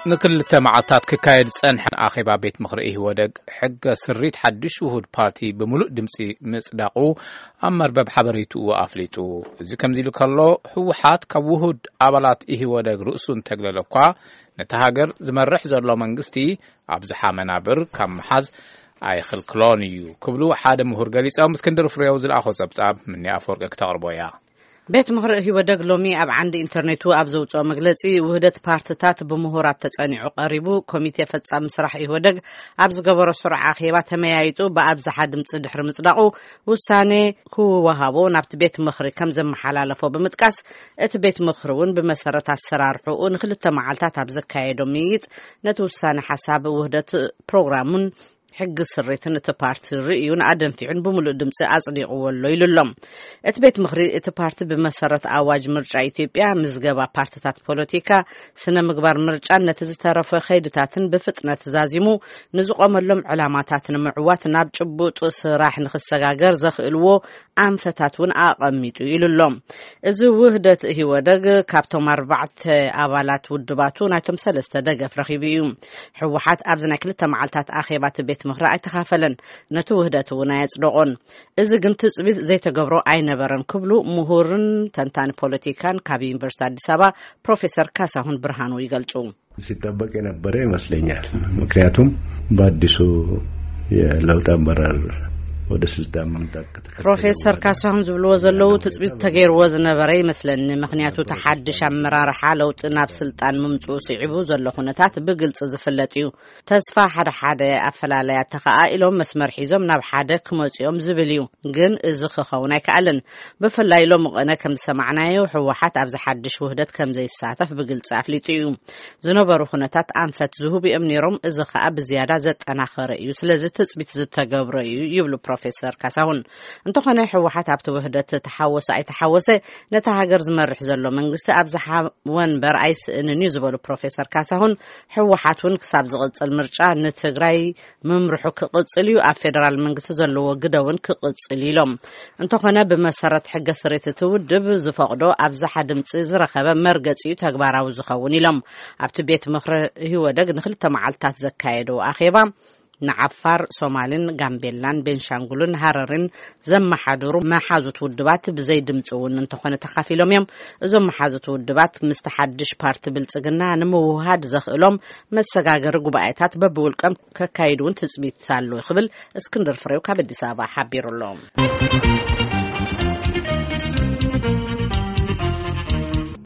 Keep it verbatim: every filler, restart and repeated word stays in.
نكل تمعتات ككايد صنحن اخيبا بيت مخرئه ودق حق سريت حدش وهود بارتي بملؤ دمصي مصداقو امر بب حبريتو وافليتو زي كمزيلو كلو حوحات كوهود ابلات ايه ودق رؤسون تغللقا نتهاجر زمرح زلو منغستي ابزحا منابر كم حز اي خلكلونيو كبلو حدا مهور غليص ام اسكندر فرياو زلاخو صبصاب مني افورق كتقربويا بيت مهر هي ودق لومي اب عند انترنتو اب زوصو مغلصي وحدت بارتታት بمهورات تصنيع قريبو كوميتي فصام مسرح يودق اب زغبرو سرعه خيبا تميايطو بابزح دمص دحر مصدقو وسانه كو وهابو نابت بيت مخر كم زم حلالفو بمطقاس ات بيت مخرون بمسرت اسرارحو نخلته معالتات اب زكايدو ميت نتوسانه حساب وحدت بروجرامون حق سريتن تبارت ريون عدم فيعن بملو دمص اصديق ولو يللم ات بيت مخري ات بارت بمسرت اواج مرجع ኢትዮጵያ مزغبا بارتታት ፖለቲካ ስነ ምግባር ምርጫ ነተዝተረፈ ኸይድታትን በፍጥነት ዛዚሙ ንዝቆመሎም ዕላማታትን ምዕዋት ናብ ጭቡጥ ስራሕ ንኽሰጋገር ዘኽእልዎ አንፈታቱን አቀሚጡ ይልሎም እዚ ውህደት ህይወደግ ካብቶም አርባዕተ አባላት ውድባቱ ናይቶም ሰለስተ ደገፍ ረኺብዩ ሕወሓት ኣብዝና ክልተ መዓልታት አኺባት ቤት مخرا ايتخافلن نتو وحدته وناي صدقون እዚ ግን ትጽቢት ዘይተገብሮ አይነበረን ክብሉ ምሁርን ተንታን ፖለቲካን ካብ ዩኒቨርሲቲ አዲስ አበባ ፕሮፌሰር ካሳሁን ብርሃኑ ይገልጹ ሲጠበቅ የነበረ ይመስለኛል ምክንያቱም በአዲሱ የለውጥ አመራር ወደ ስልጣን መምጣት ፕሮፌሰር ካሳሁን ዝብልዎ ዘለው ትጽቢት ተገይርዎ ዝነበረ ይመስለኒ ምክንያቱ ተሐድሽ አመራር ሓለውጥ ናብ ስልጣን ምምጽኡ ሲዕቡ ዘሎ ሁነታት ብግልጽ ዝፍለጥ እዩ ተስፋ ሓደ ሓደ አፈላላያ ተኻኢሎም መስመር ሒዞም ናብ ሓደ ክመጽኦም ዝብል እዩ ግን እዚ ክኸውን አይከኣልን በፈላይሎም ቀነ ከም ሰማዕናዮ ሕወሓት ኣብ ዝሐድሽ ውህደት ከም ዘይሳተፍ ብግልጽ አፍሊጡ እዩ ዝነበሩ ሁነታት አንፈት ዝሁብ እምኒሮም እዚ ከዓ ብዝያዳ ዘጠናኸረ እዩ ስለዚ ትጽቢት ዝተገብረ እዩ ይብሉ ፕሮፌሰር ካሳሁን እንተኾነ ሕወሓት ኣብቲ ውህደት ተሓወሰ አይተሓወሰ ነታ ሃገር ዝመርሕ ዘሎ መንግስቲ ኣብዝሓ ወንበር አይስእንን ዝብሉ ፕሮፌሰር ካሳሁን ሕወሓቱን ክሳብ ዝቕጽል ምርጫ ንትግራይ መምርሑ ክቕጽል እዩ ኣብ ፌደራል መንግስቲ ዘለዎ ግደውን ክቕጽል ኢሎም እንተኾነ ብመሰረት ሕገ ስሬት ትውድብ ዝፈቅዶ ኣብዝሓ ድምጽ ዝረኸበ መርገጺ ተግባራዊ ዝኸውን ኢሎም ኣብቲ ቤት ምኽሪ ህወደግ ንኽልተ መዓልታት ዘካየዶ አኺባ نعفار سومالين غامبيلان بنشانغولن هاررين زمحادرو محازوت ውድባት بزي ድምጽውን እንተኾነ ተኻፊሎም እዮም እዞም محازوት ውድባት مستحدش ፓርቲ ብልጽግና ንምውሃድ ዘኽእሎም መሰጋገር ጉባኤታት በብውልቀም ከካይዱን ትጽቢት ሳሉ ይኽብል እስክንድር ፍሬው ካብ አዲስ አበባ ሓቢሩሎም